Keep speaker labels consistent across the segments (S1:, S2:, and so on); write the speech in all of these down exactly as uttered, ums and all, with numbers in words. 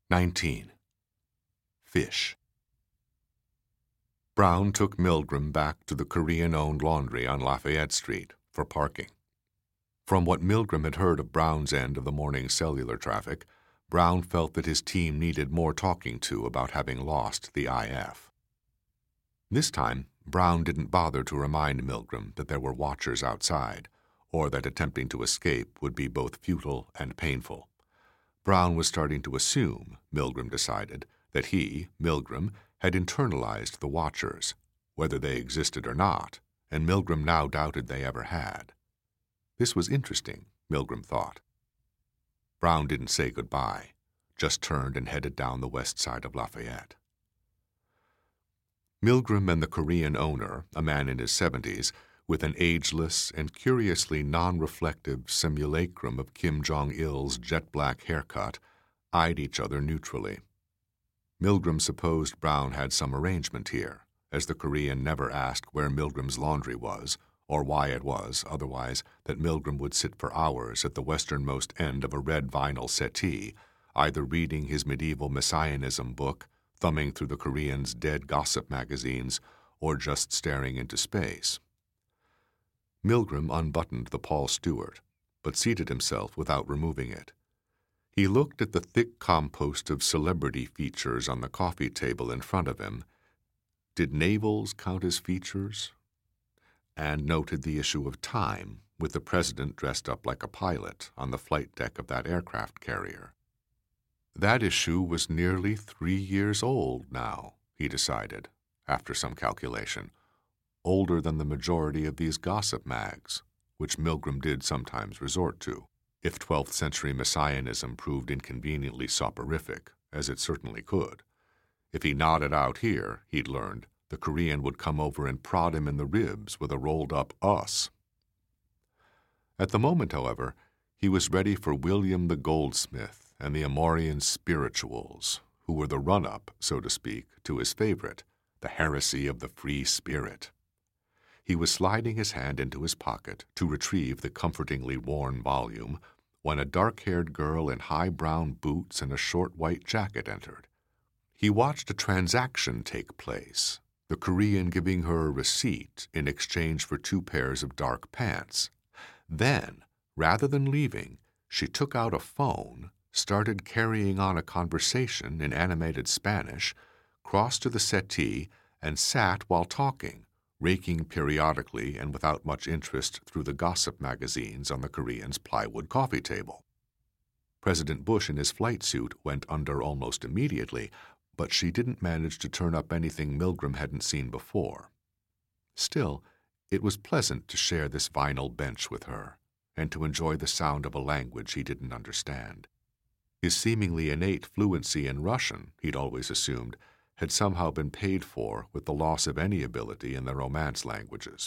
S1: nineteen. Fish. Brown took Milgram back to the Korean-owned laundry on Lafayette Street for parking. From what Milgram had heard of Brown's end of the morning cellular traffic, Brown felt that his team needed more talking to about having lost the I F. This time, Brown didn't bother to remind Milgram that there were watchers outside, or that attempting to escape would be both futile and painful. Brown was starting to assume, Milgram decided, that he, Milgram, had internalized the watchers, whether they existed or not, and Milgram now doubted they ever had. This was interesting, Milgram thought. Brown didn't say goodbye, just turned and headed down the west side of Lafayette. Milgram and the Korean owner, a man in his seventies, with an ageless and curiously non-reflective simulacrum of Kim Jong-il's jet-black haircut, eyed each other neutrally. Milgram supposed Brown had some arrangement here, as the Korean never asked where Milgram's laundry was, or why it was, otherwise, that Milgram would sit for hours at the westernmost end of a red vinyl settee, either reading his medieval messianism book, thumbing through the Korean's dead gossip magazines, or just staring into space. Milgram unbuttoned the Paul Stewart, but seated himself without removing it. He looked at the thick compost of celebrity features on the coffee table in front of him. Did navels count as features? And noted the issue of Time, with the president dressed up like a pilot on the flight deck of that aircraft carrier. That issue was nearly three years old now, he decided, after some calculation. Older than the majority of these gossip mags, which Milgram did sometimes resort to, if twelfth century messianism proved inconveniently soporific, as it certainly could. If he nodded out here, he'd learned, the Korean would come over and prod him in the ribs with a rolled-up us. At the moment, however, he was ready for William the Goldsmith and the Amorian spirituals, who were the run-up, so to speak, to his favorite, the heresy of the free spirit. He was sliding his hand into his pocket to retrieve the comfortingly worn volume when a dark-haired girl in high brown boots and a short white jacket entered. He watched a transaction take place, the Korean giving her a receipt in exchange for two pairs of dark pants. Then, rather than leaving, she took out a phone, started carrying on a conversation in animated Spanish, crossed to the settee, and sat while talking, raking periodically and without much interest through the gossip magazines on the Korean's plywood coffee table. President Bush in his flight suit went under almost immediately, but she didn't manage to turn up anything Milgram hadn't seen before. Still, it was pleasant to share this vinyl bench with her, and to enjoy the sound of a language he didn't understand. His seemingly innate fluency in Russian, he'd always assumed, had somehow been paid for with the loss of any ability in the Romance languages.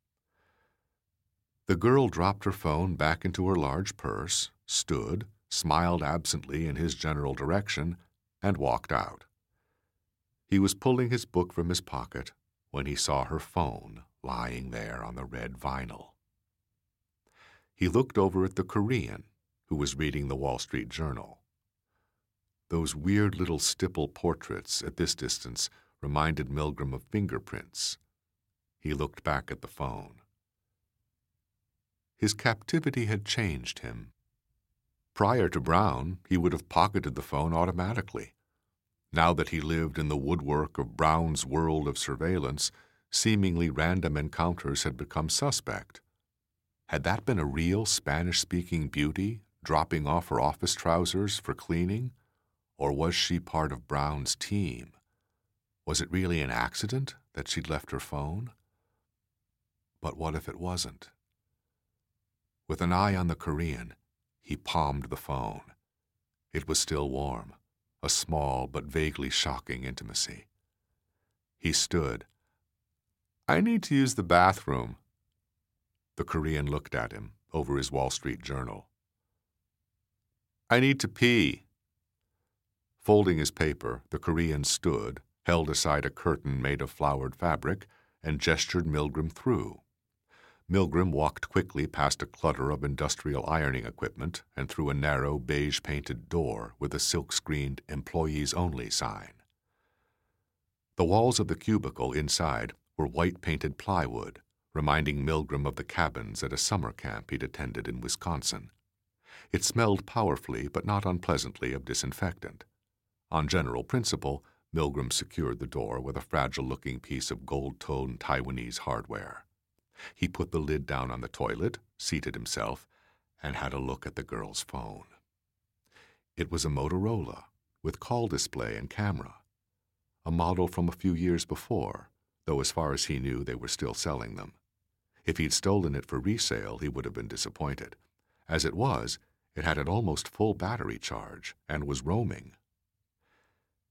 S1: The girl dropped her phone back into her large purse, stood, smiled absently in his general direction, and walked out. He was pulling his book from his pocket when he saw her phone lying there on the red vinyl. He looked over at the Korean, who was reading the Wall Street Journal. Those weird little stipple portraits at this distance reminded Milgram of fingerprints. He looked back at the phone. His captivity had changed him. Prior to Brown, he would have pocketed the phone automatically. Now that he lived in the woodwork of Brown's world of surveillance, seemingly random encounters had become suspect. Had that been a real Spanish-speaking beauty dropping off her office trousers for cleaning? Or was she part of Brown's team? Was it really an accident that she'd left her phone? But what if it wasn't? With an eye on the Korean, he palmed the phone. It was still warm, a small but vaguely shocking intimacy. He stood. "I need to use the bathroom." The Korean looked at him over his Wall Street Journal. "I need to pee." Folding his paper, the Korean stood, held aside a curtain made of flowered fabric, and gestured Milgram through. Milgram walked quickly past a clutter of industrial ironing equipment and through a narrow beige-painted door with a silk-screened Employees Only sign. The walls of the cubicle inside were white-painted plywood, reminding Milgram of the cabins at a summer camp he'd attended in Wisconsin. It smelled powerfully but not unpleasantly of disinfectant. On general principle, Milgram secured the door with a fragile-looking piece of gold-toned Taiwanese hardware. He put the lid down on the toilet, seated himself, and had a look at the girl's phone. It was a Motorola, with call display and camera. A model from a few years before, though as far as he knew they were still selling them. If he'd stolen it for resale, he would have been disappointed. As it was, it had an almost full battery charge and was roaming,